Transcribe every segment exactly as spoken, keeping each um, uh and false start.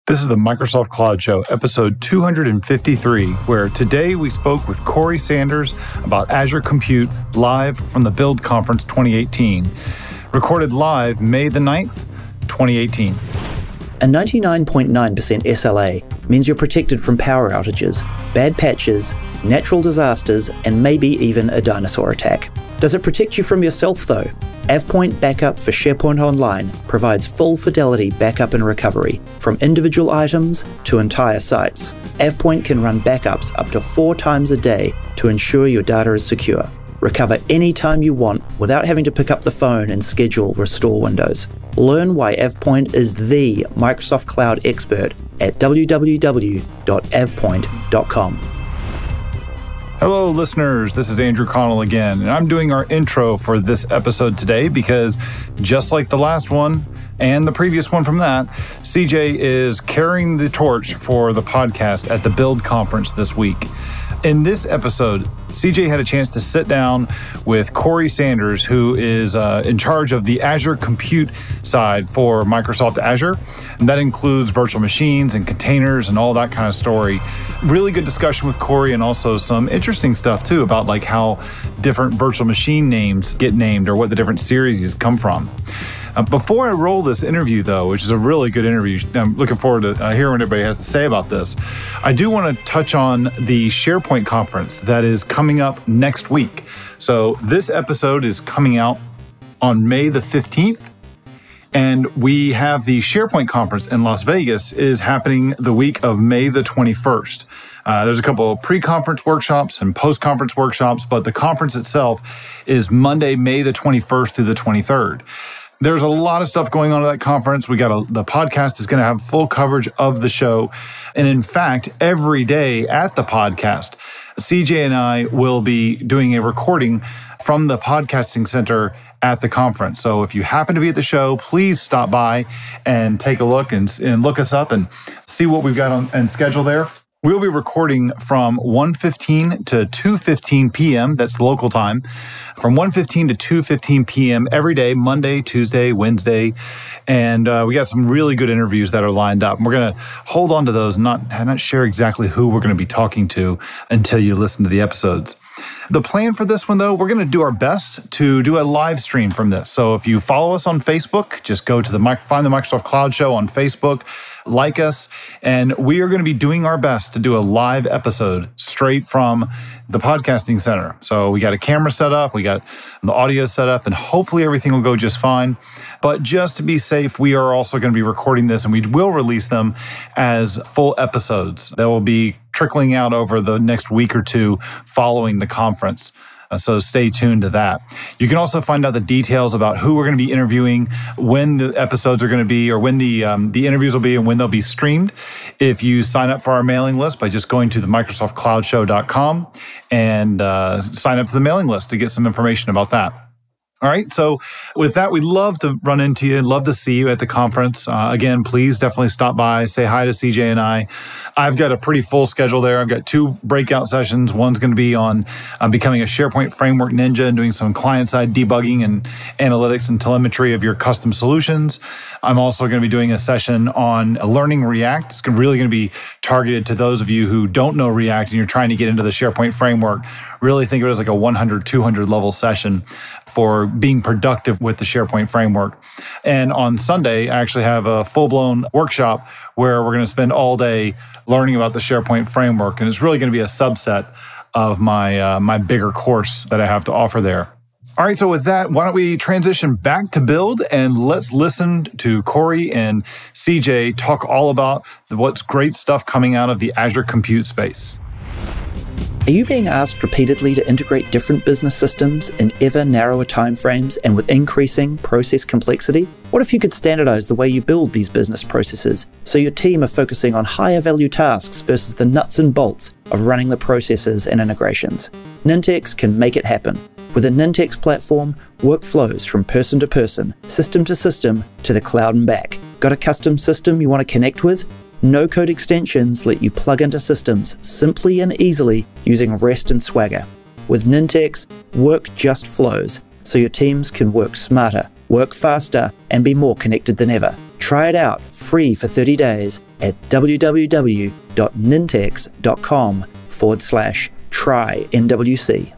This is the Microsoft Cloud Show, episode two hundred fifty-three, where today we spoke with Corey Sanders about Azure Compute live from the Build Conference twenty eighteen. Recorded live May the ninth, twenty eighteen. A ninety-nine point nine percent S L A means you're protected from power outages, bad patches, natural disasters, and maybe even a dinosaur attack. Does it protect you from yourself though? AvePoint Backup for SharePoint Online provides full fidelity backup and recovery, from individual items to entire sites. AvePoint can run backups up to four times a day to ensure your data is secure. Recover anytime you want without having to pick up the phone and schedule restore windows. Learn why AvePoint is the Microsoft Cloud expert at w w w dot avepoint dot com. Hello, listeners. This is Andrew Connell again, and I'm doing our intro for this episode today because just like the last one and the previous one from that, C J is carrying the torch for the podcast at the Build Conference this week. In this episode, C J had a chance to sit down with Corey Sanders, who is uh, in charge of the Azure Compute side for Microsoft Azure. And that includes virtual machines and containers and all that kind of story. Really good discussion with Corey, and also some interesting stuff too about like how different virtual machine names get named or what the different series come from. Uh, before I roll this interview, though, which is a really good interview, I'm looking forward to uh, hearing what everybody has to say about this. I do want to touch on the SharePoint conference that is coming up next week. So this episode is coming out on May the fifteenth, and we have the SharePoint conference in Las Vegas is happening the week of May the twenty-first. Uh, there's a couple of pre-conference workshops and post-conference workshops, but the conference itself is Monday, May the twenty-first through the twenty-third. There's a lot of stuff going on at that conference. We got a, the podcast is going to have full coverage of the show. And in fact, every day at the podcast, C J and I will be doing a recording from the podcasting center at the conference. So if you happen to be at the show, please stop by and take a look and, and look us up and see what we've got on and schedule there. We'll be recording from one fifteen to two fifteen p.m. That's local time. From one fifteen to two fifteen p.m. every day, Monday, Tuesday, Wednesday. And uh, we got some really good interviews that are lined up. And we're going to hold on to those and not, not share exactly who we're going to be talking to until you listen to the episodes. The plan for this one, though, we're going to do our best to do a live stream from this. So if you follow us on Facebook, just go to the find the Microsoft Cloud Show on Facebook, like us, and we are going to be doing our best to do a live episode straight from the podcasting center. So we got a camera set up, we got the audio set up, and hopefully everything will go just fine. But just to be safe, we are also going to be recording this, and we will release them as full episodes that will be trickling out over the next week or two following the conference. Uh, so stay tuned to that. You can also find out the details about who we're going to be interviewing, when the episodes are going to be, or when the um, the interviews will be, and when they'll be streamed, if you sign up for our mailing list by just going to the microsoft cloud show dot com and uh, sign up to the mailing list to get some information about that. All right, so with that, we'd love to run into you, love to see you at the conference. Uh, again, please definitely stop by, say hi to C J and I. I've got a pretty full schedule there. I've got two breakout sessions. One's going to be on uh, becoming a SharePoint Framework Ninja and doing some client-side debugging and analytics and telemetry of your custom solutions. I'm also going to be doing a session on learning React. It's really going to be targeted to those of you who don't know React and you're trying to get into the SharePoint framework. Really think of it as like a one hundred, two hundred level session for being productive with the SharePoint framework. And on Sunday, I actually have a full-blown workshop where we're going to spend all day learning about the SharePoint framework. And it's really going to be a subset of my uh, my bigger course that I have to offer there. All right, so with that, why don't we transition back to Build and let's listen to Corey and C J talk all about what's great stuff coming out of the Azure Compute space. Are you being asked repeatedly to integrate different business systems in ever narrower timeframes and with increasing process complexity? What if you could standardize the way you build these business processes so your team are focusing on higher value tasks versus the nuts and bolts of running the processes and integrations? Nintex can make it happen. With a Nintex platform, work flows from person to person, system to system, to the cloud and back. Got a custom system you want to connect with? No-code extensions let you plug into systems simply and easily using REST and Swagger. With Nintex, work just flows, so your teams can work smarter, work faster, and be more connected than ever. Try it out free for thirty days at www.nintex.com forward slash try N W C.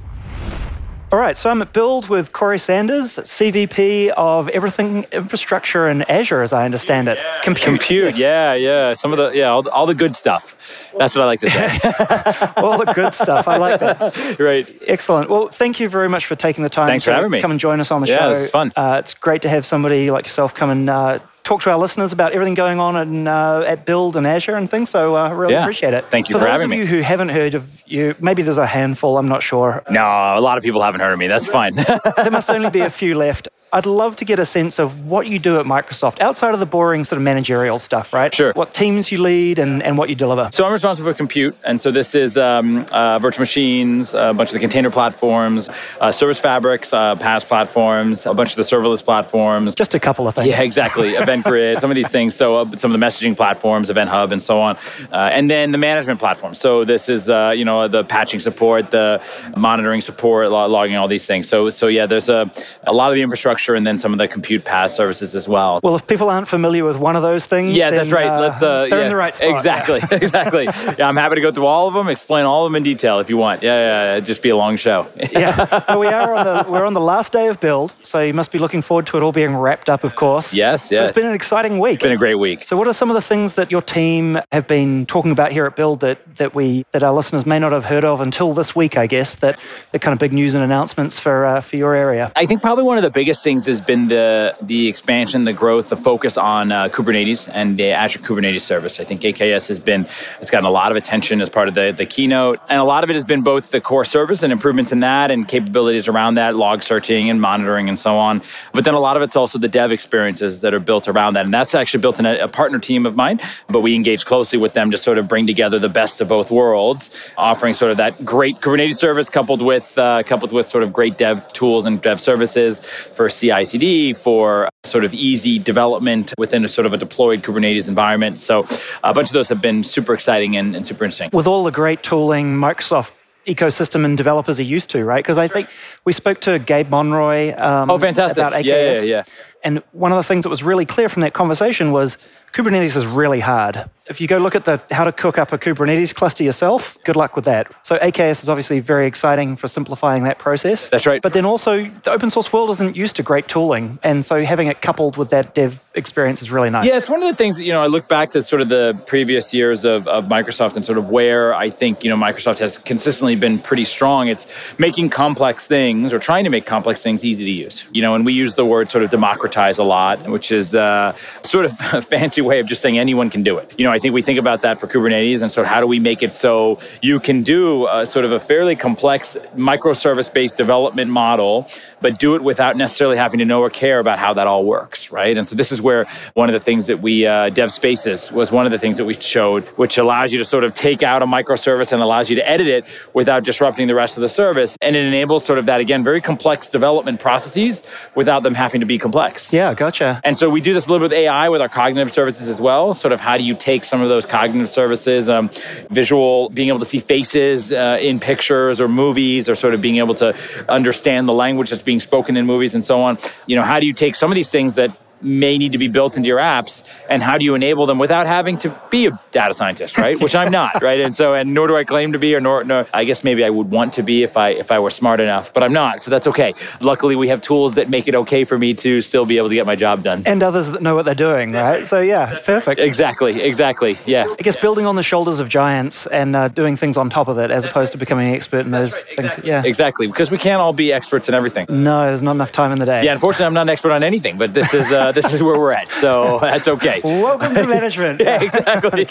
All right, so I'm at Build with Corey Sanders, C V P of everything infrastructure and Azure, as I understand it. Yeah, Compute. Compute, yeah, yeah. Some of the, yeah, all the, all the good stuff. That's what I like to say. All the good stuff. I like that. Right. Excellent. Well, thank you very much for taking the time Thanks to for having me. come and join us on the yeah, show. Yeah, this is fun. Uh, it's great to have somebody like yourself come and uh, talk to our listeners about everything going on in, uh, at Build and Azure and things, so I uh, really yeah. appreciate it. Thank you for, for, for having me. those of you who haven't heard of you, maybe there's a handful, I'm not sure. No, a lot of people haven't heard of me. That's fine. There must only be a few left. I'd love to get a sense of what you do at Microsoft, outside of the boring sort of managerial stuff, right? Sure. What teams you lead and, and what you deliver. So I'm responsible for compute, and so this is um, uh, virtual machines, a bunch of the container platforms, uh, service fabrics, uh, PaaS platforms, a bunch of the serverless platforms. Just a couple of things. Yeah, exactly. Event Grid, some of these things. So uh, some of the messaging platforms, Event Hub, and so on. Uh, and then the management platform. So this is, uh, you know, the patching support, the monitoring support, log- logging, all these things. So, so yeah, there's a, a lot of the infrastructure and then some of the compute PaaS services as well. Well, if people aren't familiar with one of those things, yeah, then, that's right. Uh, Let's. Uh, they're yeah, in the right spot. Exactly, Yeah. exactly. Yeah, I'm happy to go through all of them, explain all of them in detail if you want. Yeah, yeah, yeah. It'd just be a long show. Yeah, well, we are on the we're on the last day of Build, so you must be looking forward to it all being wrapped up, of course. Yes, But yes. it's been an exciting week. It's been a great week. So, what are some of the things that your team have been talking about here at Build that that we that our listeners may not have heard of until this week? I guess that the kind of big news and announcements for uh, for your area. I think probably one of the biggest things has been the the expansion, the growth, the focus on uh, Kubernetes and the Azure Kubernetes service. I think A K S has been, it's gotten a lot of attention as part of the, the keynote. And a lot of it has been both the core service and improvements in that and capabilities around that, log searching and monitoring and so on. But then a lot of it's also the dev experiences that are built around that. And that's actually built in a, a partner team of mine, but we engage closely with them to sort of bring together the best of both worlds, offering sort of that great Kubernetes service coupled with uh, coupled with sort of great dev tools and dev services for C I C D, for sort of easy development within a sort of a deployed Kubernetes environment. So a bunch of those have been super exciting and, and super interesting. With all the great tooling Microsoft ecosystem and developers are used to, right? Because I think we spoke to Gabe Monroy um, oh, fantastic. about A K S. Yeah, yeah, yeah. And one of the things that was really clear from that conversation was Kubernetes is really hard. If you go look at the how to cook up a Kubernetes cluster yourself, good luck with that. So A K S is obviously very exciting for simplifying that process. That's right. But then also, the open source world isn't used to great tooling. And so having it coupled with that dev experience is really nice. Yeah, it's one of the things that, you know, I look back to sort of the previous years of, of Microsoft and sort of where I think, you know, Microsoft has consistently been pretty strong. It's making complex things or trying to make complex things easy to use. You know, and we use the word sort of democratize a lot, which is uh, sort of a fancy way of just saying anyone can do it. You know, I think we think about that for Kubernetes, and so how do we make it so you can do a, sort of a fairly complex microservice-based development model, but do it without necessarily having to know or care about how that all works, right? And so this is where one of the things that we, uh, Dev Spaces was one of the things that we showed, which allows you to sort of take out a microservice and allows you to edit it without disrupting the rest of the service. And it enables sort of that, again, very complex development processes without them having to be complex. Yeah, gotcha. And so we do this a little bit with A I with our cognitive services as well. Sort of how do you take some of those cognitive services, um, visual, being able to see faces uh, in pictures or movies, or sort of being able to understand the language that's being spoken in movies and so on. You know, how do you take some of these things that may need to be built into your apps, and how do you enable them without having to be a data scientist, right? Which I'm not, right? And so, and nor do I claim to be, or nor, nor, I guess maybe I would want to be if I if I were smart enough, but I'm not, so that's okay. Luckily, we have tools that make it okay for me to still be able to get my job done. And others that know what they're doing, right? So yeah, perfect. Exactly, exactly, yeah. I guess building on the shoulders of giants and uh, doing things on top of it, as opposed to becoming an expert in those right, things. exactly. Yeah, exactly, because we can't all be experts in everything. No, there's not enough time in the day. Yeah, unfortunately, I'm not an expert on anything, but this is uh, this is where we're at, so that's okay. Welcome to management. Yeah, exactly.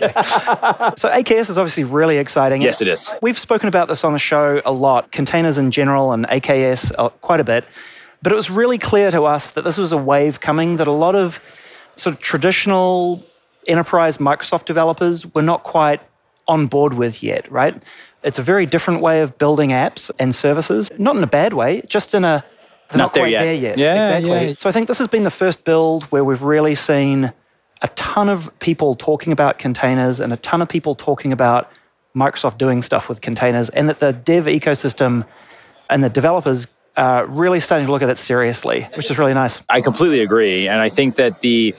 So A K S is obviously really exciting. Yes, it is. We've spoken about this on the show a lot, containers in general and A K S uh, quite a bit, but it was really clear to us that this was a wave coming that a lot of sort of traditional enterprise Microsoft developers were not quite on board with yet, right? It's a very different way of building apps and services, not in a bad way, just in a they're not, not there, quite yet. there yet. Yeah, exactly. yeah. So I think this has been the first build where we've really seen a ton of people talking about containers and a ton of people talking about Microsoft doing stuff with containers, and that the dev ecosystem and the developers are really starting to look at it seriously, which is really nice. I completely agree. And I think that the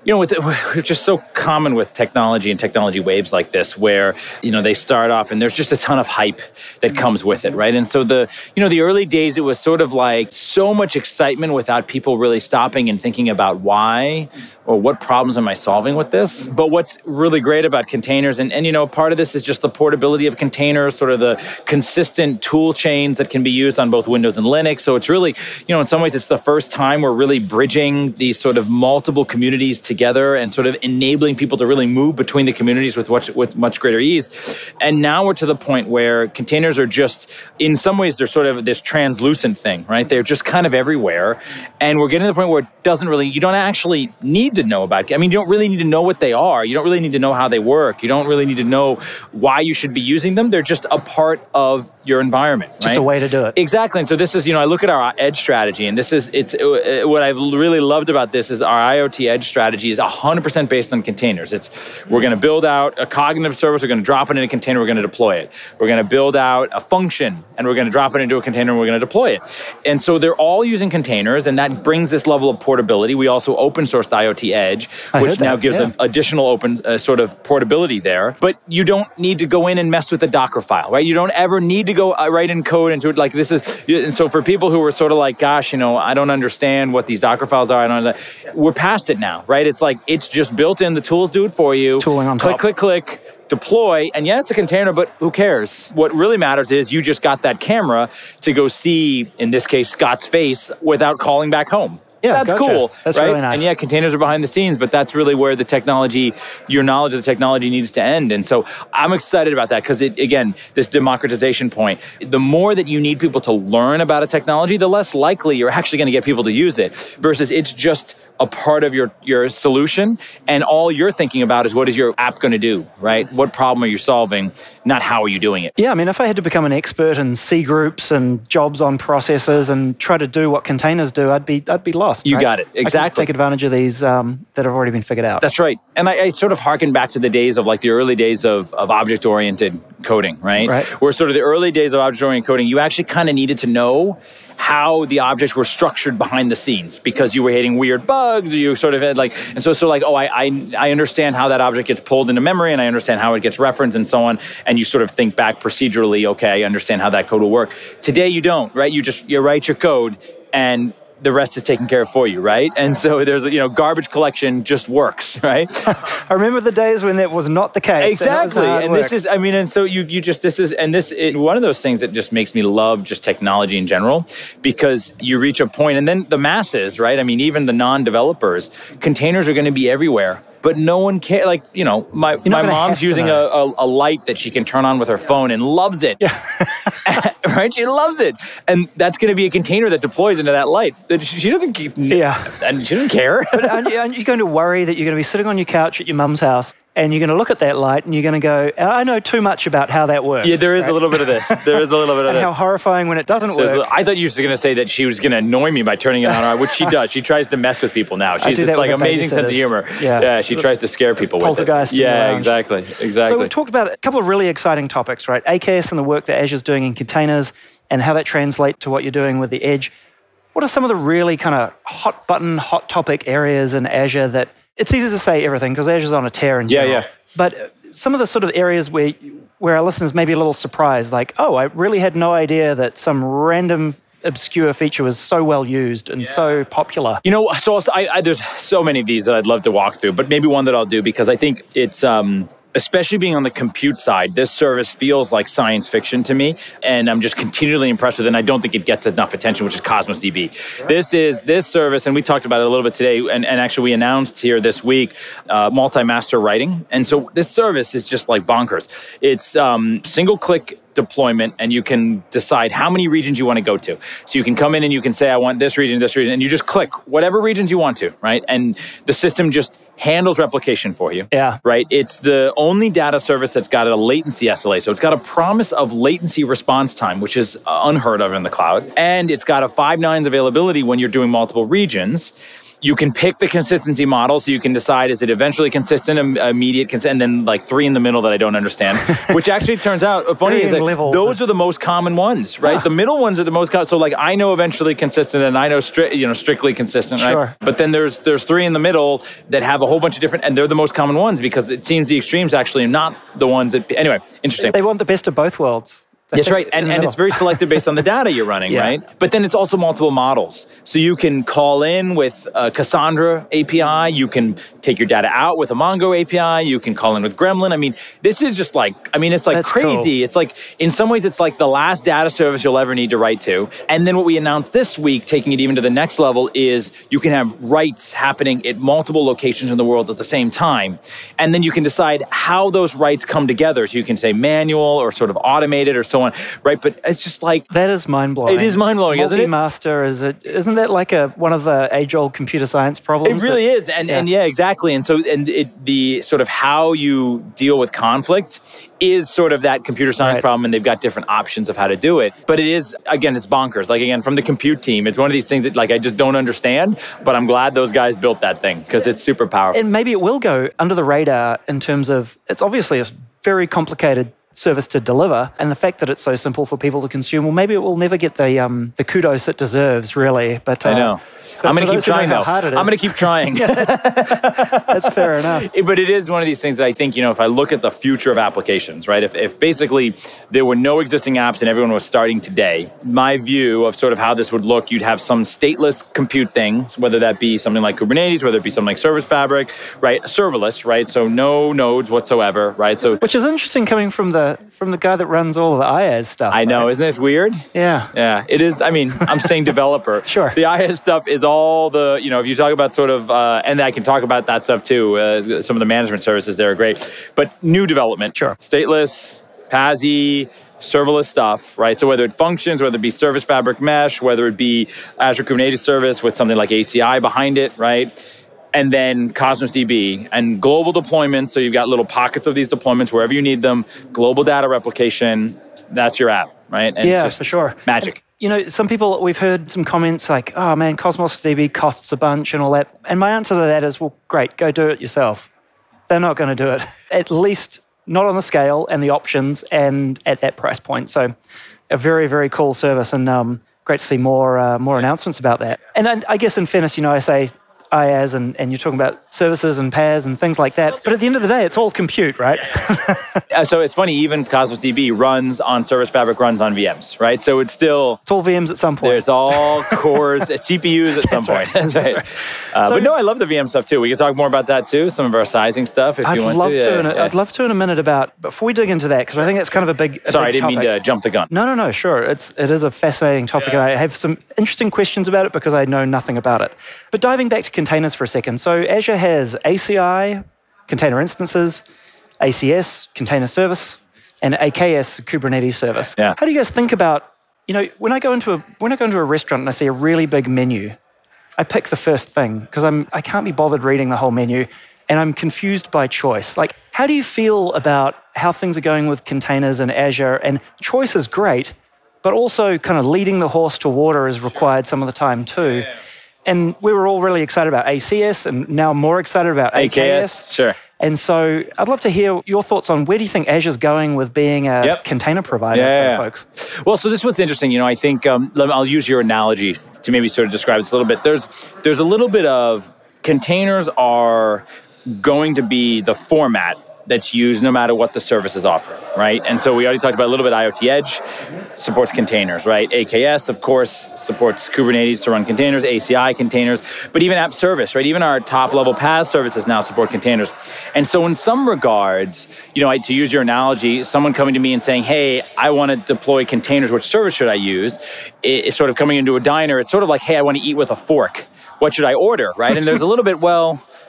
You know, with, it's just so common with technology and technology waves like this, where, you know, they start off and there's just a ton of hype that comes with it, right? And so the, you know, the early days, it was sort of like so much excitement without people really stopping and thinking about why or what problems am I solving with this. But what's really great about containers, and, and you know, part of this is just the portability of containers, sort of the consistent tool chains that can be used on both Windows and Linux. So it's really, you know, in some ways, it's the first time we're really bridging these sort of multiple communities together. together and sort of enabling people to really move between the communities with much, with much greater ease. And now we're to the point where containers are just, in some ways, they're sort of this translucent thing, right? They're just kind of everywhere. And we're getting to the point where it doesn't really, you don't actually need to know about, I mean, you don't really need to know what they are. You don't really need to know how they work. You don't really need to know why you should be using them. They're just a part of your environment, right? Just a way to do it. Exactly. And so this is, you know, I look at our edge strategy, and this is, it's, what I've really loved about this is our IoT edge strategy is one hundred percent based on containers. It's, we're going to build out a cognitive service, we're going to drop it in a container, we're going to deploy it. We're going to build out a function, and we're going to drop it into a container, and we're going to deploy it. And so they're all using containers, and that brings this level of portability. We also open sourced IoT Edge, I which now that. gives yeah. an additional open uh, sort of portability there. But you don't need to go in and mess with the Docker file, right? You don't ever need to go uh, write in code into it. Like this is, and so for people who are sort of like, gosh, you know, I don't understand what these Docker files are, I don't understand. We're past it now, right? It's like, it's just built in, the tools do it for you. Tooling on click, top. Click, click, click, deploy. And yeah, it's a container, but who cares? What really matters is you just got that camera to go see, in this case, Scott's face without calling back home. Yeah, that's gotcha. cool. That's right? really nice. And yeah, containers are behind the scenes, but that's really where the technology, your knowledge of the technology needs to end. And so I'm excited about that because, it, again, this democratization point, the more that you need people to learn about a technology, the less likely you're actually going to get people to use it versus it's just a part of your, your solution, and all you're thinking about is what is your app going to do, right? What problem are you solving, not how are you doing it? Yeah, I mean, if I had to become an expert in C groups and jobs on processes and try to do what containers do, I'd be I'd be lost. You right? got it, exactly. I can just take advantage of these um, that have already been figured out. That's right. And I, I sort of harken back to the days of like the early days of, of object-oriented coding, right? Right. Where sort of the early days of object-oriented coding, you actually kind of needed to know how the objects were structured behind the scenes because you were hitting weird bugs, or you sort of had like, and so so like, oh, I, I I understand how that object gets pulled into memory, and I understand how it gets referenced and so on, and you sort of think back procedurally, okay, I understand how that code will work. Today you don't, right? You just, you write your code, and the rest is taken care of for you, right? And so there's, you know, garbage collection just works, right? I remember the days when that was not the case. Exactly. And, and this is, I mean, and so you you just, this is, and this is one of those things that just makes me love just technology in general, because you reach a point, and then the masses, right? I mean, even the non-developers, containers are going to be everywhere. But no one cares. Like, you know, my, my mom's using a, a, a light that she can turn on with her phone and loves it. Yeah. Right? She loves it. And that's going to be a container that deploys into that light. She, she doesn't keep, yeah. And she doesn't care. But aren't you, aren't you going to worry that you're going to be sitting on your couch at your mum's house and you're going to look at that light and you're going to go, I know too much about how that works. Yeah, there is right? a little bit of this. There is a little bit of and this. how horrifying when it doesn't work. There's, I thought you were going to say that she was going to annoy me by turning it on, which she does. She tries to mess with people now. She's this like amazing sense of humor. Yeah, yeah she tries to scare people with it. Poltergeist. Yeah, exactly, exactly. So we've talked about a couple of really exciting topics, right? A K S and the work that Azure's doing in containers and how that translates to what you're doing with the Edge. What are some of the really kind of hot button, hot topic areas in Azure that, it's easy to say everything because Azure's on a tear in general. Yeah, yeah. But some of the sort of areas where where our listeners may be a little surprised, like, oh, I really had no idea that some random obscure feature was so well used and yeah. so popular. You know, so I, I, there's so many of these that I'd love to walk through, but maybe one that I'll do because I think it's... Um, especially being on the compute side, this service feels like science fiction to me, and I'm just continually impressed with it, and I don't think it gets enough attention, which is Cosmos D B. Right. This is, this service, and we talked about it a little bit today, and, and actually we announced here this week, uh, multi-master writing, and so this service is just like bonkers. It's um, single-click deployment, and you can decide how many regions you want to go to. So you can come in and you can say, I want this region, this region, and you just click whatever regions you want to, right? And the system just handles replication for you. Yeah. Right? It's the only data service that's got a latency S L A. So it's got a promise of latency response time, which is unheard of in the cloud. And it's got a five nines availability when you're doing multiple regions. You can pick the consistency model, so you can decide, is it eventually consistent, im- immediate, consistent, and then like three in the middle that I don't understand, which actually turns out, funny is that those are the most common ones, right? Huh. The middle ones are the most common. So like I know eventually consistent and I know stri- you know strictly consistent, right? Sure. But then there's there's three in the middle that have a whole bunch of different, and they're the most common ones because it seems the extremes actually are not the ones that, anyway, interesting. They want the best of both worlds. That's right. And, and it's very selective based on the data you're running, yeah. right? But then it's also multiple models. So you can call in with a Cassandra A P I. You can take your data out with a Mongo A P I. You can call in with Gremlin. I mean, this is just like, I mean, it's like That's crazy. Cool. It's like, in some ways, it's like the last data service you'll ever need to write to. And then what we announced this week, taking it even to the next level, is you can have writes happening at multiple locations in the world at the same time. And then you can decide how those writes come together. So you can say manual or sort of automated or so on, right? But it's just like... That is mind-blowing. It is mind-blowing, isn't it? Multi-master, is it, isn't that like a one of the age-old computer science problems? It really that, is. And yeah. and yeah, exactly. And so and it, the sort of how you deal with conflict is sort of that computer science right. problem, and they've got different options of how to do it. But it is, again, it's bonkers. Like, again, from the compute team, it's one of these things that, like, I just don't understand, but I'm glad those guys built that thing because it's super powerful. And maybe it will go under the radar in terms of, it's obviously a very complicated service to deliver, and the fact that it's so simple for people to consume, well, maybe it will never get the um, the kudos it deserves, really. But uh, I know. But I'm going to keep trying, though. I'm going to keep trying. yeah, that's, that's fair enough. But it is one of these things that I think, you know, if I look at the future of applications, right, if, if basically there were no existing apps and everyone was starting today, my view of sort of how this would look, you'd have some stateless compute things, whether that be something like Kubernetes, whether it be something like Service Fabric, right, serverless, right, so no nodes whatsoever, right? So, which is interesting coming from the from the guy that runs all of the IaaS stuff. I know, right? Isn't this weird? Yeah. Yeah, it is. I mean, I'm saying developer. Sure. The IaaS stuff is all the, you know, if you talk about sort of, uh, and I can talk about that stuff too, uh, some of the management services there are great, but new development. Sure. Stateless, P A S I, serverless stuff, right? So whether it functions, whether it be Service Fabric Mesh, whether it be Azure Kubernetes Service with something like A C I behind it, right? And then Cosmos D B and global deployments. So you've got little pockets of these deployments wherever you need them, global data replication, that's your app, right? And yeah, it's just for sure. Magic. And, you know, some people, we've heard some comments like, oh man, Cosmos D B costs a bunch and all that. And my answer to that is, well, great, go do it yourself. They're not going to do it. At least not on the scale and the options and at that price point. So a very, very cool service, and um, great to see more uh, more announcements about that. And, and I guess in fairness, you know, I say IaaS and, and you're talking about services and P A S and things like that. But at the end of the day, it's all compute, right? So it's funny, even Cosmos D B runs on Service Fabric, runs on V Ms, right? So it's still... It's all V Ms at some point. There's all cores, C P Us at some point. Right. That's right. That's right. Uh, so, but no, I love the V M stuff too. We can talk more about that too, some of our sizing stuff if I'd you want love to. to Yeah, in a, yeah. I'd love to in a minute about, before we dig into that, because I think it's kind of a big a Sorry, big I didn't topic. mean to jump the gun. No, no, no, sure. It's, it is a fascinating topic, yeah. And I have some interesting questions about it because I know nothing about it. But diving back to containers for a second. So Azure has A C I, container instances, A C S, container service, and A K S, Kubernetes service. Yeah. How do you guys think about, you know, when I go into a when I go into a restaurant and I see a really big menu, I pick the first thing because I'm I can't be bothered reading the whole menu, and I'm confused by choice. Like, how do you feel about how things are going with containers and Azure? And choice is great, but also kind of leading the horse to water is required some of the time too. Yeah. And we were all really excited about A C S, and now more excited about A K S. A K S, sure. And so I'd love to hear your thoughts on where do you think Azure's going with being a yep. container provider yeah, for yeah. folks? Well, so this is what's interesting. You know, I think um, I'll use your analogy to maybe sort of describe this a little bit. There's there's a little bit of containers are going to be the format that's used no matter what the service is offering, right? And so we already talked about a little bit IoT Edge supports containers, right? A K S, of course, supports Kubernetes to run containers, A C I containers, but even app service, right? Even our top-level P A S services now support containers. And so in some regards, you know, to use your analogy, someone coming to me and saying, hey, I want to deploy containers, which service should I use? It's sort of coming into a diner. It's sort of like, hey, I want to eat with a fork. What should I order, right? And there's a little bit, well...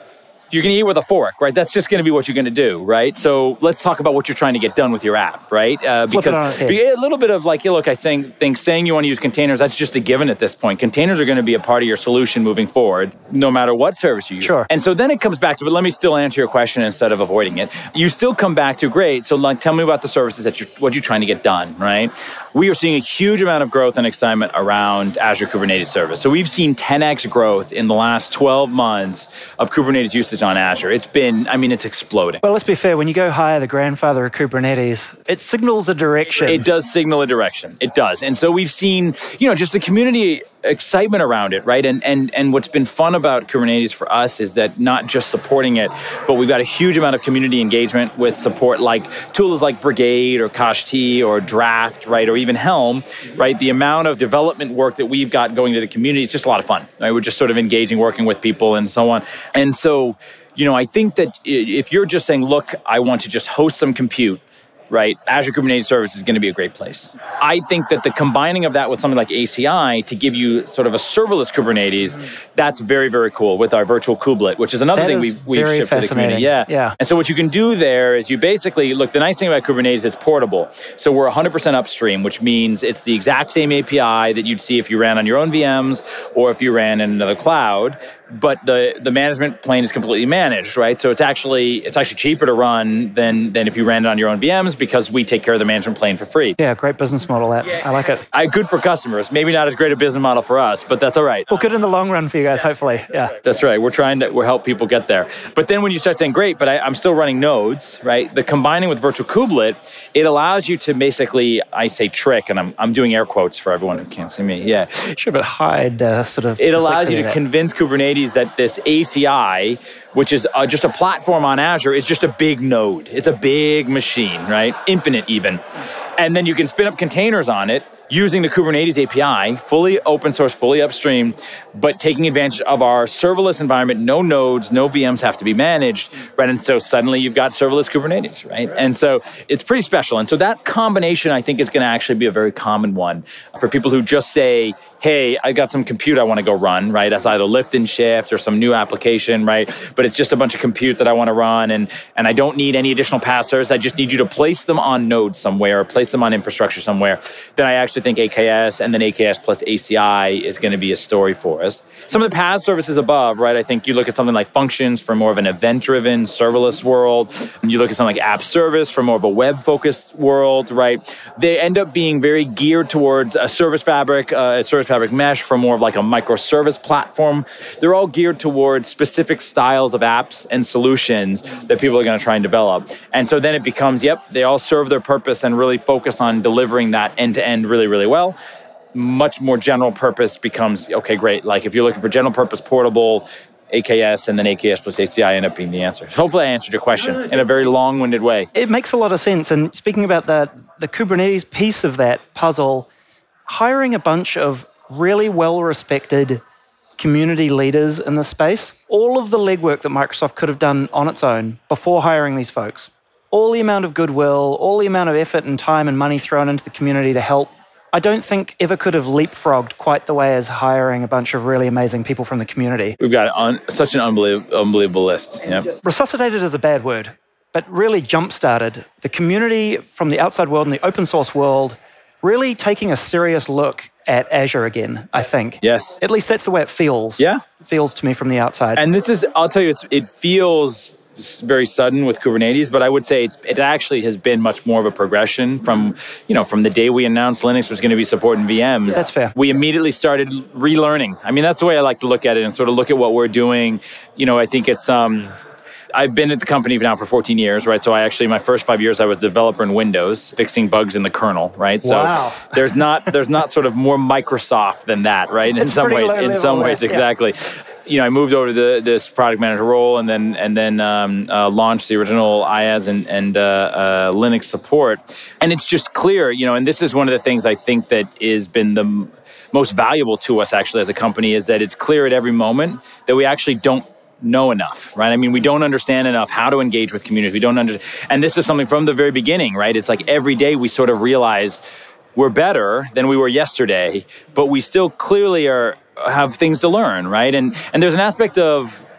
you're going to eat with a fork, right? That's just going to be what you're going to do, right? So let's talk about what you're trying to get done with your app, right? Uh, Flip because it on its head. be- a little bit of like, yeah, look, I think, think saying you want to use containers, that's just a given at this point. Containers are going to be a part of your solution moving forward, no matter what service you use. Sure. And so then it comes back to, but let me still answer your question instead of avoiding it. You still come back to, great, so like, tell me about the services that you're, what you're trying to get done, right? We are seeing a huge amount of growth and excitement around Azure Kubernetes Service. So we've seen ten x growth in the last twelve months of Kubernetes usage on Azure. It's been, I mean, it's exploding. Well, let's be fair. When you go hire the grandfather of Kubernetes, it signals a direction. It does signal a direction. It does. And so we've seen, you know, just the community excitement around it, right? And and and what's been fun about Kubernetes for us is that not just supporting it, but we've got a huge amount of community engagement with support like tools like Brigade or Kashti or Draft, right? Or even Helm, right? The amount of development work that we've got going to the community, it's just a lot of fun, right? We're just sort of engaging, working with people and so on. And so, you know, I think that if you're just saying, look, I want to just host some compute, right? Azure Kubernetes Service is going to be a great place. I think that the combining of that with something like A C I to give you sort of a serverless Kubernetes, that's very, very cool with our virtual kubelet, which is another That thing is we've, we've very shipped to the community. Yeah. Yeah. And so what you can do there is you basically, look, the nice thing about Kubernetes is it's portable. So we're one hundred percent upstream, which means it's the exact same A P I that you'd see if you ran on your own V Ms or if you ran in another cloud. But the, the management plane is completely managed, right? So it's actually it's actually cheaper to run than than if you ran it on your own V Ms because we take care of the management plane for free. Yeah, great business model. That I like it. I, good for customers. Maybe not as great a business model for us, but that's all right. Well, good in the long run for you guys, hopefully. Yeah. That's right. We're trying to we're help people get there. But then when you start saying, great, but I, I'm still running nodes, right? The combining with virtual kubelet, it allows you to basically, I say trick, and I'm I'm doing air quotes for everyone who can't see me. Yeah. Sure, but hide uh, sort of. It allows you to complexity convince Kubernetes that this A C I, which is uh, just a platform on Azure, is just a big node. It's a big machine, right? Infinite even. And then you can spin up containers on it using the Kubernetes A P I, fully open source, fully upstream, but taking advantage of our serverless environment. No nodes, no V Ms have to be managed, right? And so suddenly you've got serverless Kubernetes, right? And so it's pretty special. And so that combination, I think, is going to actually be a very common one for people who just say, hey, I got some compute I want to go run, right? That's either lift and shift or some new application, right? But it's just a bunch of compute that I want to run, and, and I don't need any additional passers. I just need you to place them on nodes somewhere, or place them on infrastructure somewhere. Then I actually think A K S and then A K S plus A C I is going to be a story for us. Some of the PaaS services above, right? I think you look at something like Functions for more of an event-driven, serverless world. And you look at something like App Service for more of a web-focused world, right? They end up being very geared towards a service fabric, uh, a service fabric mesh for more of like a microservice platform. They're all geared towards specific styles of apps and solutions that people are going to try and develop. And so then it becomes, yep, they all serve their purpose and really focus on delivering that end-to-end really, really well. Much more general purpose becomes, okay, great. Like if you're looking for general purpose portable, A K S and then A K S plus A C I end up being the answer. Hopefully I answered your question in a very long-winded way. It makes a lot of sense. And speaking about the, the Kubernetes piece of that puzzle, hiring a bunch of really well-respected community leaders in the space, all of the legwork that Microsoft could have done on its own before hiring these folks, all the amount of goodwill, all the amount of effort and time and money thrown into the community to help, I don't think ever could have leapfrogged quite the way as hiring a bunch of really amazing people from the community. We've got un- such an unbelievable, unbelievable list. Yep. Resuscitated is a bad word, but really jump-started the community from the outside world and the open source world, really taking a serious look at Azure again, I think. Yes. At least that's the way it feels. Yeah. It feels to me from the outside. And this is, I'll tell you, it's, it feels very sudden with Kubernetes, but I would say it's, it actually has been much more of a progression from, you know, from the day we announced Linux was going to be supporting V Ms. That's fair. We immediately started relearning. I mean, that's the way I like to look at it and sort of look at what we're doing. You know, I think it's, um, I've been at the company now for fourteen years, right? So I actually, my first five years, I was a developer in Windows, fixing bugs in the kernel, right? So wow. there's not there's not sort of more Microsoft than that, right? In it's some ways, in some ways, yeah. exactly. You know, I moved over to the, this product manager role, and then and then um, uh, launched the original I A Z and, and uh, uh, Linux support. And it's just clear, you know, and this is one of the things I think that has been the m- most valuable to us actually as a company, is that it's clear at every moment that we actually don't know enough, right? I mean, we don't understand enough how to engage with communities. We don't understand, and this is something from the very beginning, right? It's like every day we sort of realize we're better than we were yesterday, but we still clearly are have things to learn, right? And and there's an aspect of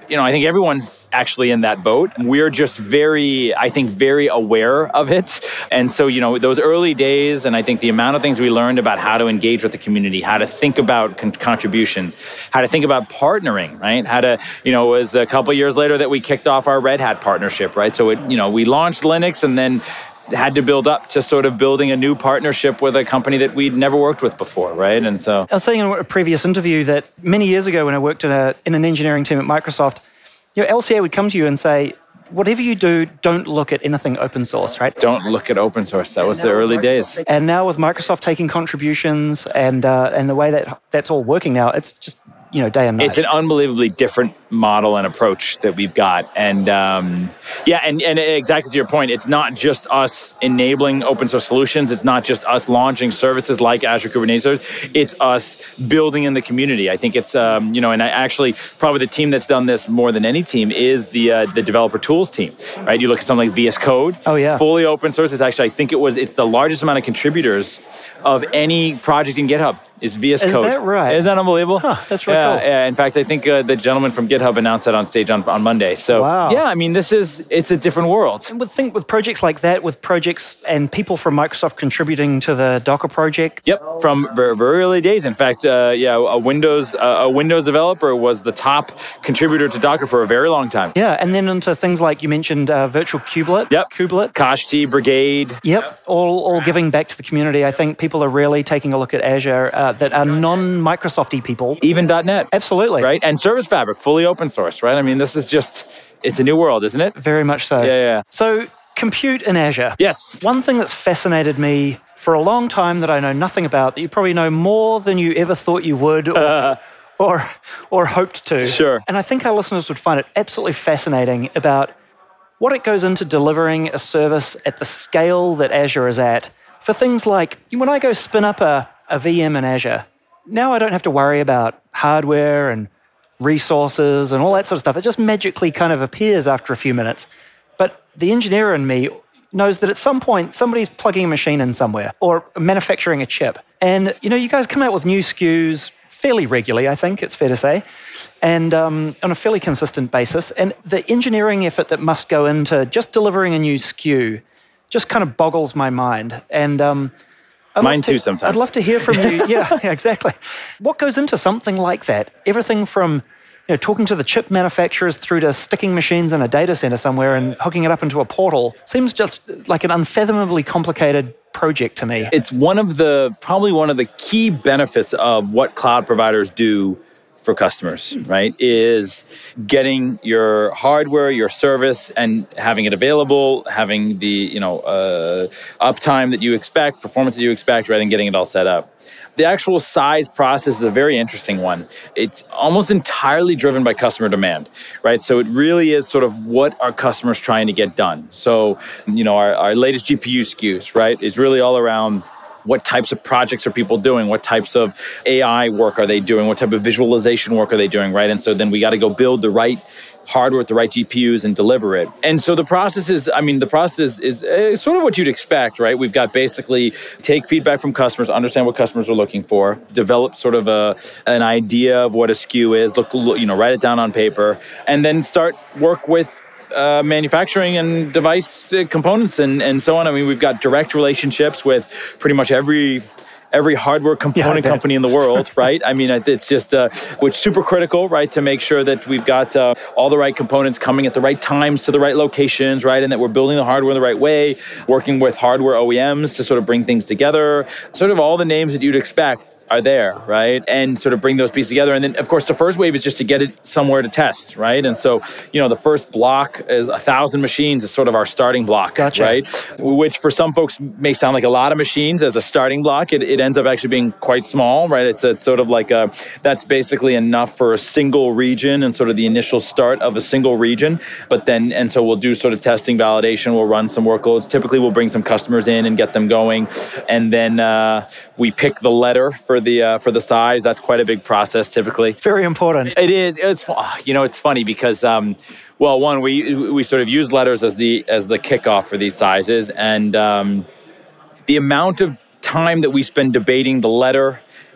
you know, I think everyone's actually in that boat. We're just very, I think, very aware of it. And so, you know, those early days, and I think the amount of things we learned about how to engage with the community, how to think about con- contributions, how to think about partnering, right? How to, you know, it was a couple years later that we kicked off our Red Hat partnership, right? So, it, you know, we launched Linux and then had to build up to sort of building a new partnership with a company that we'd never worked with before, right? And so I was saying in a previous interview that many years ago when I worked in, a, in an engineering team at Microsoft, you know, L C A would come to you and say, whatever you do, don't look at anything open source, right? Don't look at open source. That was the early days. And now with Microsoft taking contributions and uh, and the way that that's all working now, it's just, you know, day and night. It's an unbelievably different model and approach that we've got. And um, yeah, and, and exactly to your point, it's not just us enabling open source solutions. It's not just us launching services like Azure Kubernetes. It's us building in the community. I think it's, um, you know, and I actually, probably the team that's done this more than any team is the uh, the developer tools team, right? You look at something like V S Code. Oh, yeah. Fully open source. It's actually, I think it was, it's the largest amount of contributors of any project in GitHub. Is V S Is Code. Is that right? Isn't that unbelievable? Huh, that's really yeah, cool. Yeah, in fact, I think uh, the gentleman from GitHub announced that on stage on, on Monday. So, wow. yeah, I mean, this is, it's a different world. And with think with projects like that, with projects and people from Microsoft contributing to the Docker project. Yep, from very, very early days. In fact, uh, yeah, a Windows uh, a Windows developer was the top contributor to Docker for a very long time. Yeah, and then into things like you mentioned uh, Virtual Kubelet. Yep. Kubelet. Kashti, Brigade. Yep, all all giving back to the community. I think people are really taking a look at Azure uh, that are non-Microsofty people. Even .NET. Absolutely. Right, and Service Fabric, fully open source, right? I mean, this is just, it's a new world, isn't it? Very much so. Yeah, yeah. So, compute in Azure. Yes. One thing that's fascinated me for a long time that I know nothing about, that you probably know more than you ever thought you would or, uh, or, or hoped to. Sure. And I think our listeners would find it absolutely fascinating about what it goes into delivering a service at the scale that Azure is at for things like, when I go spin up a, a V M in Azure, now I don't have to worry about hardware and resources and all that sort of stuff. It just magically kind of appears after a few minutes. But the engineer in me knows that at some point somebody's plugging a machine in somewhere or manufacturing a chip. And, you know, you guys come out with new S K Us fairly regularly, I think it's fair to say, and um, on a fairly consistent basis. And the engineering effort that must go into just delivering a new S K U just kind of boggles my mind. And um, I'd Mine to, too sometimes. I'd love to hear from you. yeah, yeah, exactly. What goes into something like that? Everything from, you know, talking to the chip manufacturers through to sticking machines in a data center somewhere and hooking it up into a portal seems just like an unfathomably complicated project to me. It's one of the, probably one of the key benefits of what cloud providers do for customers, right, is getting your hardware, your service, and having it available, having the, you know, uh, uptime that you expect, performance that you expect, right, and getting it all set up. The actual size process is a very interesting one. It's almost entirely driven by customer demand, right? So it really is sort of what are customers trying to get done. So, you know, our, our latest G P U S K Us, right, is really all around what types of projects are people doing? What types of A I work are they doing? What type of visualization work are they doing, right? And so then we got to go build the right hardware with the right G P Us and deliver it. And so the process is, I mean, the process is, is sort of what you'd expect, right? We've got basically take feedback from customers, understand what customers are looking for, develop sort of a an idea of what a S K U is, look, you know, write it down on paper, and then start work with Uh, manufacturing and device uh, components and, and so on. I mean, we've got direct relationships with pretty much every every hardware component yeah, company in the world, right? I mean, it's just, uh, which is super critical, right? To make sure that we've got uh, all the right components coming at the right times to the right locations, right? And that we're building the hardware the right way, working with hardware O E Ms to sort of bring things together. Sort of all the names that you'd expect are there, right? And sort of bring those pieces together. And then, of course, the first wave is just to get it somewhere to test, right? And so, you know, the first block is a thousand machines is sort of our starting block, gotcha. Right? Which for some folks may sound like a lot of machines as a starting block. It, it ends up actually being quite small, right? It's, it's sort of like a, that's basically enough for a single region and sort of the initial start of a single region. But then, and so we'll do sort of testing, validation, we'll run some workloads. Typically, we'll bring some customers in and get them going. And then uh, we pick the letter for the uh, for the size. That's quite a big process typically. Very important. It is. It's, you know, it's funny because, um, well, one, we we sort of use letters as the as the kickoff for these sizes, and um, the amount of time that we spend debating the letter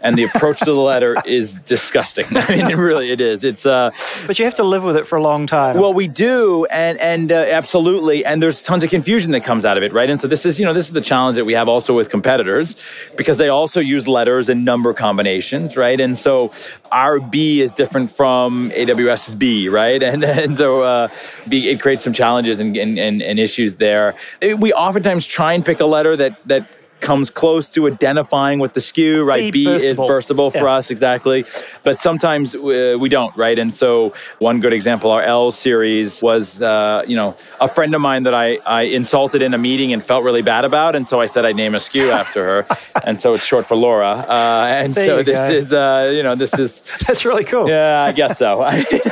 and the approach to the letter is disgusting. I mean, it really, it is. It's uh, But you have to live with it for a long time. Well, we do, and and uh, absolutely, and there's tons of confusion that comes out of it, right? And so this is, you know, this is the challenge that we have also with competitors, because they also use letters and number combinations, right? And so our B is different from AWS's B, right? And and so uh, B, it creates some challenges and and, and, and issues there. It, we oftentimes try and pick a letter that that comes close to identifying with the S K U, right? B, B is burstable for yeah. us, exactly. But sometimes uh, we don't, right? And so one good example, our L series was, uh, you know, a friend of mine that I, I insulted in a meeting and felt really bad about. And so I said I'd name a S K U after her. And so it's short for Laura. Uh, and there so this go. is, uh, you know, this is... That's really cool. Yeah, I guess so.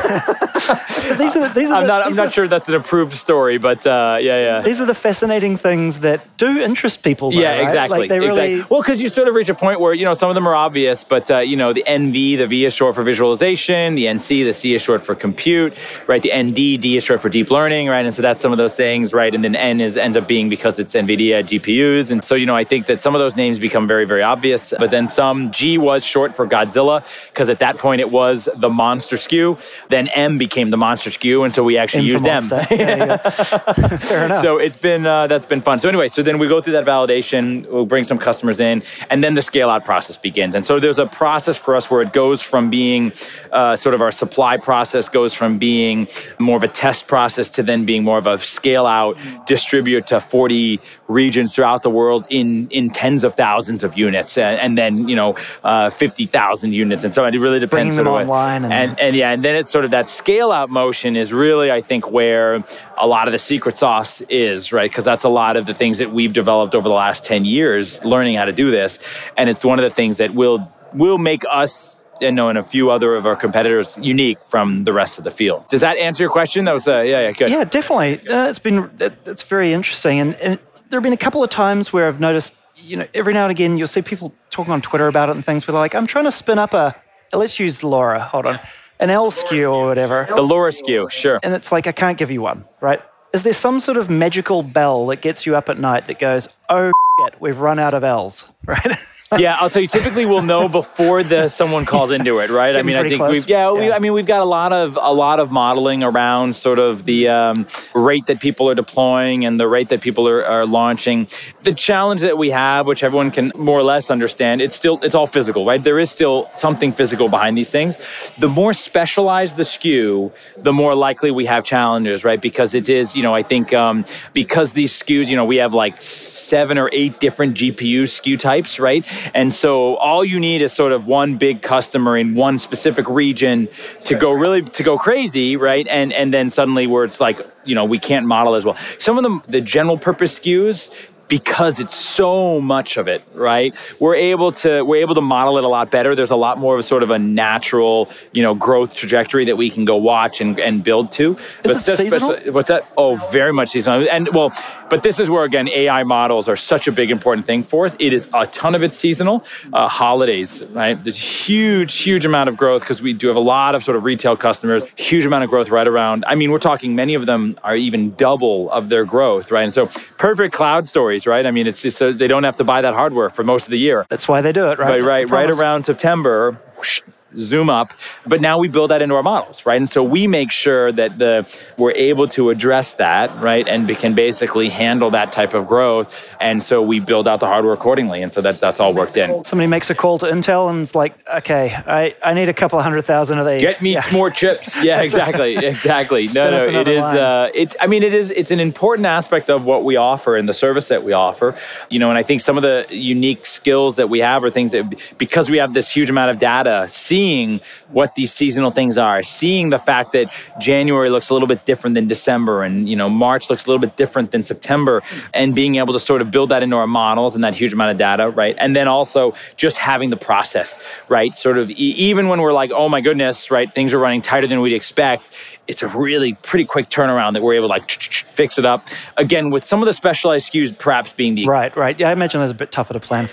these are the, these are I'm the, not, I'm these not are, sure that's an approved story, but uh, yeah, yeah. These are the fascinating things that do interest people, though, Yeah, right? exactly. Like they really... exactly. Well, because you sort of reach a point where, you know, some of them are obvious, but, uh, you know, the N V, the V is short for visualization, the N C, the C is short for compute, right? The N D, D is short for deep learning, right? And so that's some of those things, right? And then N is ends up being because it's NVIDIA G P Us. And so, you know, I think that some of those names become very, very obvious. But then some, G was short for Godzilla, because at that point it was the monster S K U. Then M became the monster S K U, and so we actually M used M. yeah, yeah. Fair enough. So it's been, uh, that's been fun. So anyway, so then we go through that validation, we'll bring some customers in, and then the scale out process begins. And so there's a process for us where it goes from being uh, sort of our supply process goes from being more of a test process to then being more of a scale out, distribute to forty regions throughout the world in, in tens of thousands of units, and, and then, you know, uh, fifty thousand units. And so it really depends. Bringing them sort of online. And, And, and, and yeah, and then it's sort of that scale out motion is really, I think, where a lot of the secret sauce is, right? Because that's a lot of the things that we've developed over the last ten years, learning how to do this. And it's one of the things that will will make us, and know, and a few other of our competitors unique from the rest of the field. Does that answer your question? That was, uh, yeah, yeah, good. yeah, definitely. Uh, it's been, it, it's very interesting. And, and there have been a couple of times where I've noticed, you know, every now and again, you'll see people talking on Twitter about it and things where they're like, I'm trying to spin up a, let's use Laura, hold on, an L S K U or whatever. The Laura S K U, sure. And it's like, I can't give you one, right? Is there some sort of magical bell that gets you up at night that goes, oh, shit, we've run out of L's, right? Yeah, I'll tell you, typically we'll know before the someone calls into it, right? I mean, I think close. we've, yeah, yeah. We, I mean, we've got a lot of a lot of modeling around sort of the um, rate that people are deploying and the rate that people are, are launching. The challenge that we have, which everyone can more or less understand, it's still, it's all physical, right? There is still something physical behind these things. The more specialized the S K U, the more likely we have challenges, right? Because it is, you know, I think um, because these S K Us, you know, we have like seven or eight different G P U S K U types, right? And so all you need is sort of one big customer in one specific region to go really, to go crazy, right? And and then suddenly where it's like, you know, we can't model as well. Some of them, the general purpose S K Us, because it's so much of it, right? We're able to we're able to model it a lot better. There's a lot more of a sort of a natural, you know, growth trajectory that we can go watch and, and build to. Is but it seasonal? What's that? Oh, very much seasonal. And well, but this is where again A I models are such a big important thing for us. It is a ton of it seasonal. Uh, holidays, right? There's huge, huge amount of growth because we do have a lot of sort of retail customers. Huge amount of growth right around. I mean, we're talking many of them are even double of their growth, right? And so perfect cloud stories. Right? I mean, it's just uh, they don't have to buy that hardware for most of the year. That's why they do it, right? But right, right around September, whoosh, zoom up. But now we build that into our models, right? And so we make sure that the we're able to address that, right? And we can basically handle that type of growth. And so we build out the hardware accordingly. And so that that's all worked in. Somebody makes a call to Intel and it's like, okay, I, I need a couple of hundred thousand of these. Get me yeah. more chips. Yeah, exactly, exactly. No, no, it is. Uh, it. I mean, it is. It's an important aspect of what we offer and the service that we offer. You know, and I think some of the unique skills that we have are things that because we have this huge amount of data, seeing what these seasonal things are, seeing the fact that January looks a little bit different than December, and you know March looks a little bit different than September, and being able to sort of build that into our models and that huge amount of data, right? And then also just having the process, right? Sort of e- even when we're like, oh my goodness, right? Things are running tighter than we'd expect. It's a really pretty quick turnaround that we're able to like fix it up. Again, with some of the specialized S K Us perhaps being the... Right, right. Yeah, I imagine that's a bit tougher to plan for.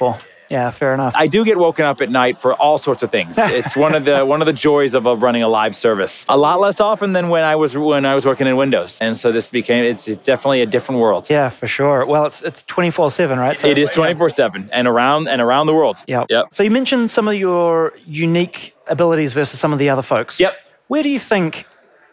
Yeah, fair enough. I do get woken up at night for all sorts of things. It's one of the one of the joys of, of running a live service. A lot less often than when I was when I was working in Windows, and so this became it's, it's definitely a different world. Yeah, for sure. Well, it's it's twenty-four seven, right? So it is twenty-four seven, and around and around the world. Yeah. Yep. So you mentioned some of your unique abilities versus some of the other folks. Yep. Where do you think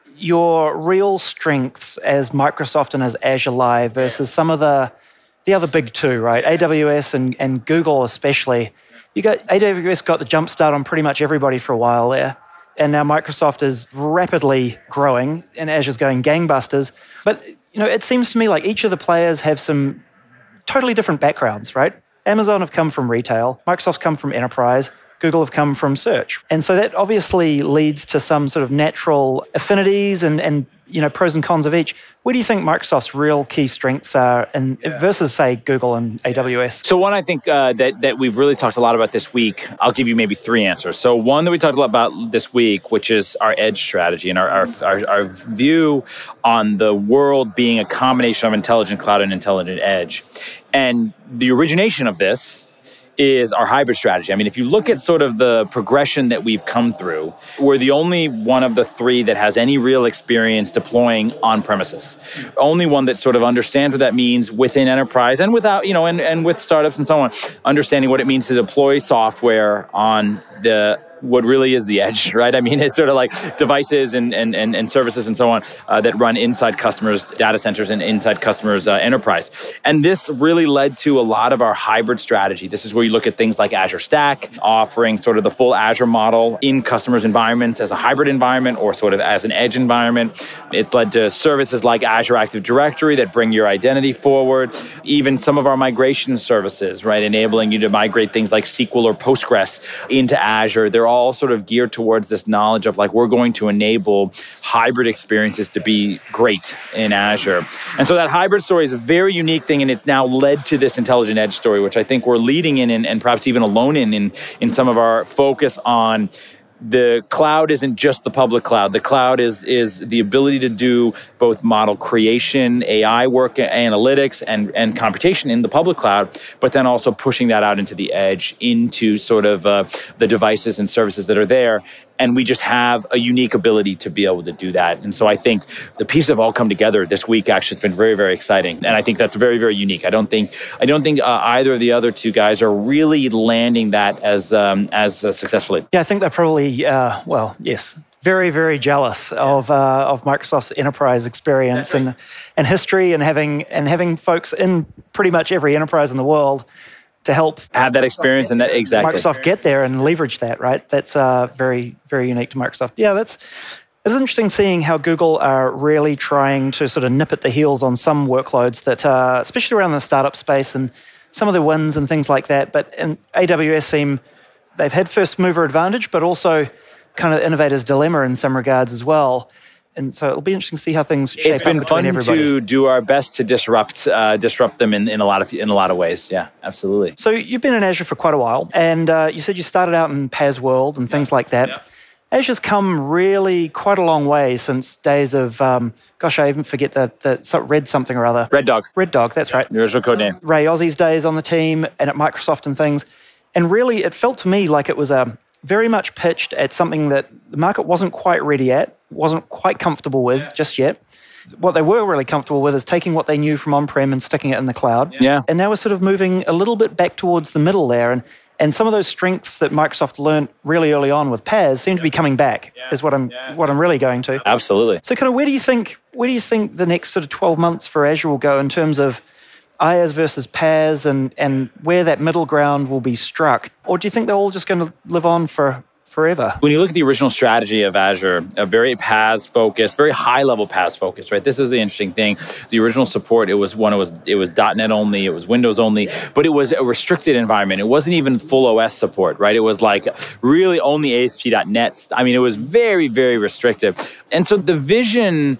your real strengths as Microsoft and as Azure Live versus some of the the other big two, right? A W S and, and Google especially. You got A W S got the jump start on pretty much everybody for a while there. And now Microsoft is rapidly growing and Azure's going gangbusters. But you know, it seems to me like each of the players have some totally different backgrounds, right? Amazon have come from retail, Microsoft's come from enterprise, Google have come from search. And so that obviously leads to some sort of natural affinities and, and you know, pros and cons of each. Where do you think Microsoft's real key strengths are in, yeah. versus, say, Google and A W S? So one I think uh, that, that we've really talked a lot about this week, I'll give you maybe three answers. So one that we talked a lot about this week, which is our edge strategy and our, our, our, our view on the world being a combination of intelligent cloud and intelligent edge. And the origination of this is our hybrid strategy. I mean, if you look at sort of the progression that we've come through, we're the only one of the three that has any real experience deploying on premises. Only one that sort of understands what that means within enterprise and without, you know, and, and with startups and so on, understanding what it means to deploy software on the what really is the edge, right? I mean, it's sort of like devices and and, and, and services and so on uh, that run inside customers' data centers and inside customers' uh, enterprise. And this really led to a lot of our hybrid strategy. This is where you look at things like Azure Stack, offering sort of the full Azure model in customers' environments as a hybrid environment or sort of as an edge environment. It's led to services like Azure Active Directory that bring your identity forward. Even some of our migration services, right, enabling you to migrate things like S Q L or Postgres into Azure. They're all sort of geared towards this knowledge of like, we're going to enable hybrid experiences to be great in Azure. And so that hybrid story is a very unique thing, and it's now led to this intelligent edge story, which I think we're leading in and, and perhaps even alone in, in in some of our focus on. The cloud isn't just the public cloud. The cloud is is the ability to do both model creation, A I work, analytics, and, and computation in the public cloud, but then also pushing that out into the edge, into sort of uh, the devices and services that are there. And we just have a unique ability to be able to do that. And so I think the pieces have all come together this week. Actually, it's been very, very exciting. And I think that's very, very unique. I don't think I don't think uh, either of the other two guys are really landing that as um, as uh, successfully. Yeah, I think they're probably, uh, well, yes, very, very jealous of uh, of Microsoft's enterprise experience and and history, and having and having folks in pretty much every enterprise in the world to help have that experience and that exactly Microsoft get there and leverage that, right? That's uh, very, very unique to Microsoft. Yeah, that's it's interesting seeing how Google are really trying to sort of nip at the heels on some workloads that, uh, especially around the startup space and some of the wins and things like that. But in A W S seem they've had first mover advantage, but also kind of innovator's dilemma in some regards as well. And so it'll be interesting to see how things shape It's been up between fun everybody. to do our best to disrupt uh, disrupt them in, in a lot of in a lot of ways. Yeah, absolutely. So you've been in Azure for quite a while, and uh, you said you started out in PaaS World and things like that. Yeah. Azure's come really quite a long way since days of, um, gosh, I even forget that, that so- Red something or other. Red Dog. Red Dog, that's right. The original code name. Ray Ozzie's days on the team and at Microsoft and things. And really, it felt to me like it was a very much pitched at something that the market wasn't quite ready at, wasn't quite comfortable with yeah. just yet. What they were really comfortable with is taking what they knew from on-prem and sticking it in the cloud. Yeah. And now we're sort of moving a little bit back towards the middle there. And and some of those strengths that Microsoft learned really early on with PaaS seem to be coming back, yeah. is what I'm yeah. what I'm really going to. Absolutely. So kind of where do you think where do you think the next sort of twelve months for Azure will go in terms of IaaS versus PaaS and, and where that middle ground will be struck? Or do you think they're all just going to live on for forever? When you look at the original strategy of Azure, a very PaaS focused, very high level PaaS focused, right? This is the interesting thing. The original support, it was one, it was it was .dot net only, it was Windows only, but it was a restricted environment. It wasn't even full O S support, right? It was like really only A S P dot net. I mean, it was very, very restrictive. And so the vision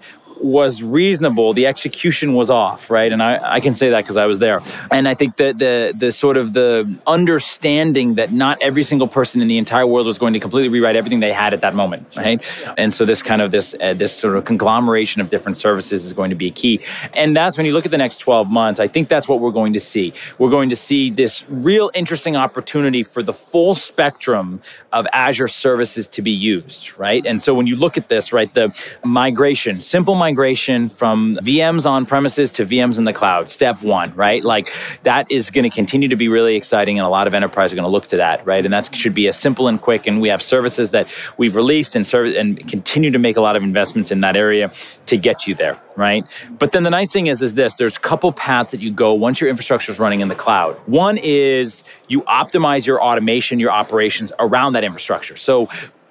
was reasonable. The execution was off, right? And I, I can say that because I was there. And I think that the the sort of the understanding that not every single person in the entire world was going to completely rewrite everything they had at that moment, right? And so this kind of this uh, this sort of conglomeration of different services is going to be key. And that's when you look at the next twelve months, I think that's what we're going to see. We're going to see this real interesting opportunity for the full spectrum of Azure services to be used, right? And so when you look at this, right, the migration, simple migration from V Ms on premises to V Ms in the cloud, step one, right? Like that is going to continue to be really exciting, and a lot of enterprises are going to look to that, right? And that should be as simple and quick. And we have services that we've released and serve and continue to make a lot of investments in that area to get you there, right? But then the nice thing is, is this, there's a couple paths that you go once your infrastructure is running in the cloud. One is you optimize your automation, your operations around that infrastructure. So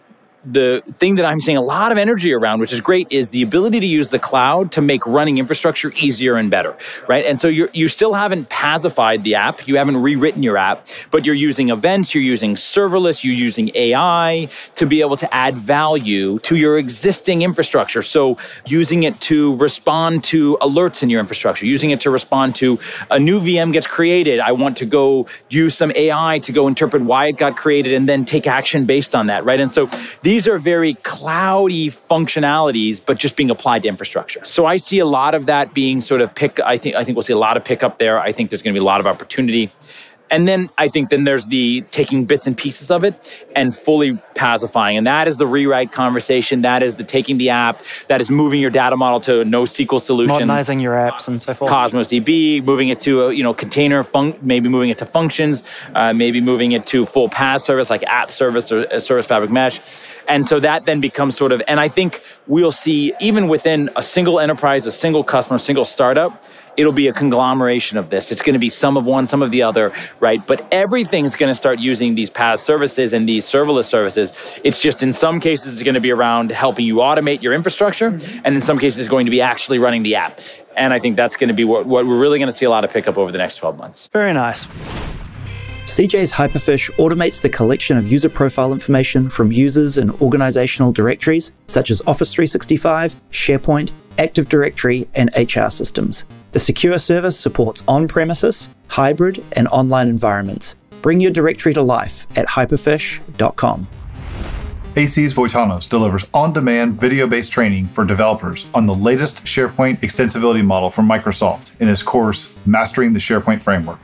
the thing that I'm seeing a lot of energy around, which is great, is the ability to use the cloud to make running infrastructure easier and better, right? And so you you still haven't pacified the app, you haven't rewritten your app, but you're using events, you're using serverless, you're using A I to be able to add value to your existing infrastructure. So using it to respond to alerts in your infrastructure, using it to respond to a new V M gets created. I want to go use some A I to go interpret why it got created and then take action based on that, right? And so these These are very cloudy functionalities, but just being applied to infrastructure. So I see a lot of that being sort of pick. I think I think we'll see a lot of pickup there. I think there's going to be a lot of opportunity. And then I think then there's the taking bits and pieces of it and fully pacifying. And that is the rewrite conversation. That is the taking the app. That is moving your data model to a NoSQL solution. Modernizing your apps and so forth. Cosmos D B, moving it to a you know container, fun- maybe moving it to functions, uh, maybe moving it to full PaaS service like app service or a service fabric mesh. And so that then becomes sort of, and I think we'll see even within a single enterprise, a single customer, a single startup, it'll be a conglomeration of this. It's going to be some of one, some of the other, right? But everything's going to start using these PaaS services and these serverless services. It's just in some cases, it's going to be around helping you automate your infrastructure. And in some cases, it's going to be actually running the app. And I think that's going to be what, what we're really going to see a lot of pickup over the next twelve months. Very nice. C J's Hyperfish automates the collection of user profile information from users in organizational directories such as Office three sixty-five, SharePoint, Active Directory, and H R systems. The secure service supports on-premises, hybrid, and online environments. Bring your directory to life at hyperfish dot com. A C's Voitanos delivers on-demand video-based training for developers on the latest SharePoint extensibility model from Microsoft in his course, Mastering the SharePoint Framework.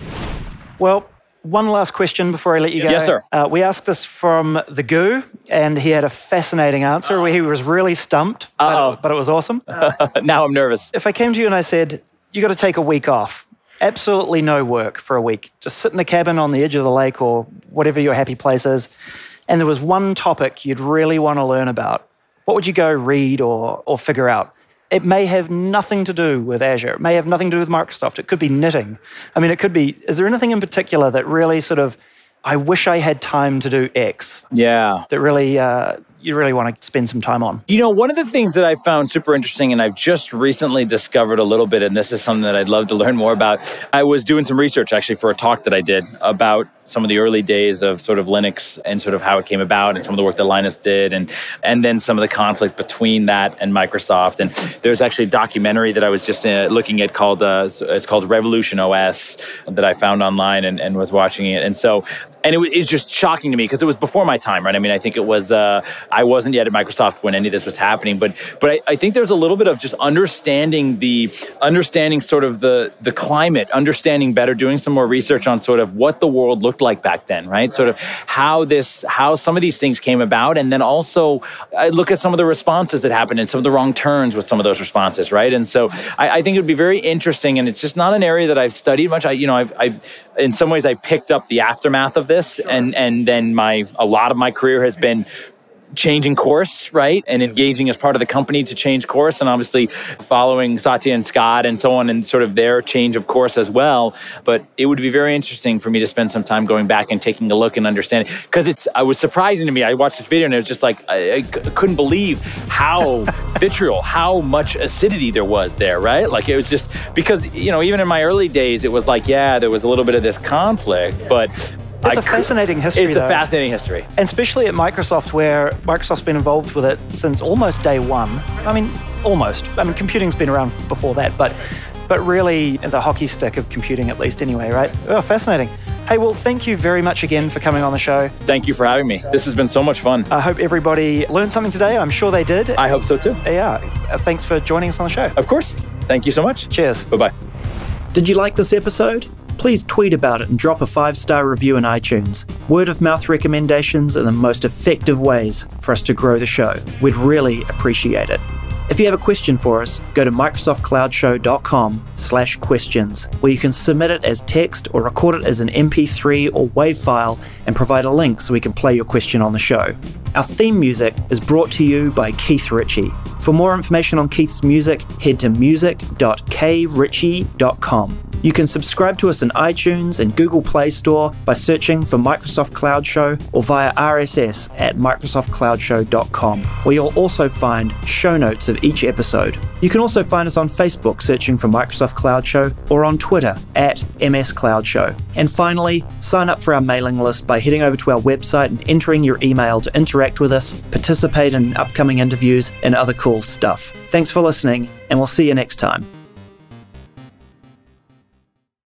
Well, one last question before I let you go. Yes, sir. Uh, we asked this from the Goo, and he had a fascinating answer where he was really stumped, but, but it was awesome. Uh, now I'm nervous. If I came to you and I said, you got to take a week off, absolutely no work for a week, just sit in a cabin on the edge of the lake or whatever your happy place is, and there was one topic you'd really want to learn about, what would you go read or or figure out? It may have nothing to do with Azure. It may have nothing to do with Microsoft. It could be knitting. I mean, it could be, is there anything in particular that really sort of, I wish I had time to do X? Yeah. That really, uh, you really want to spend some time on? You know, one of the things that I found super interesting, and I've just recently discovered a little bit, and this is something that I'd love to learn more about. I was doing some research actually for a talk that I did about some of the early days of sort of Linux and sort of how it came about and some of the work that Linus did, and and then some of the conflict between that and Microsoft. And there's actually a documentary that I was just uh, looking at called, uh, it's called Revolution O S that I found online and, and was watching it. And so, and it was it's just shocking to me because it was before my time, right? I mean, I think it was, uh, I wasn't yet at Microsoft when any of this was happening, but but I, I think there's a little bit of just understanding the, understanding sort of the, the climate, understanding better, doing some more research on sort of what the world looked like back then, right? Sort of how this, how some of these things came about. And then also I look at some of the responses that happened and some of the wrong turns with some of those responses, right? And so I, I think it would be very interesting, and it's just not an area that I've studied much. I, you know, I've, I've in some ways I picked up the aftermath of this, sure. and and then my a lot of my career has been changing course, right? And engaging as part of the company to change course, and obviously following Satya and Scott and so on, and sort of their change of course as well. But it would be very interesting for me to spend some time going back and taking a look and understanding, because it's, it was surprising to me. I watched this video and it was just like, I, I couldn't believe how vitriol, how much acidity there was there, right? Like it was just, because, you know, even in my early days, it was like, yeah, there was a little bit of this conflict, but It's I a fascinating history, It's though. a fascinating history. And especially at Microsoft, where Microsoft's been involved with it since almost day one. I mean, almost. I mean, computing's been around before that, but but really the hockey stick of computing, at least anyway, right? Oh, fascinating. Hey, well, thank you very much again for coming on the show. Thank you for having me. This has been so much fun. I hope everybody learned something today. I'm sure they did. I hope so too. Yeah. Uh, Thanks for joining us on the show. Of course. Thank you so much. Cheers. Bye-bye. Did you like this episode? Please tweet about it and drop a five-star review in iTunes. Word-of-mouth recommendations are the most effective ways for us to grow the show. We'd really appreciate it. If you have a question for us, go to microsoftcloudshow.com slash questions, where you can submit it as text or record it as an M P three or WAV file and provide a link so we can play your question on the show. Our theme music is brought to you by Keith Ritchie. For more information on Keith's music, head to music dot k ritchie dot com. You can subscribe to us in iTunes and Google Play Store by searching for Microsoft Cloud Show or via R S S at microsoft cloud show dot com, where you'll also find show notes of each episode. You can also find us on Facebook searching for Microsoft Cloud Show or on Twitter at M S Cloud Show. And finally, sign up for our mailing list by heading over to our website and entering your email to interact with us, participate in upcoming interviews, and other cool stuff. Thanks for listening, and we'll see you next time.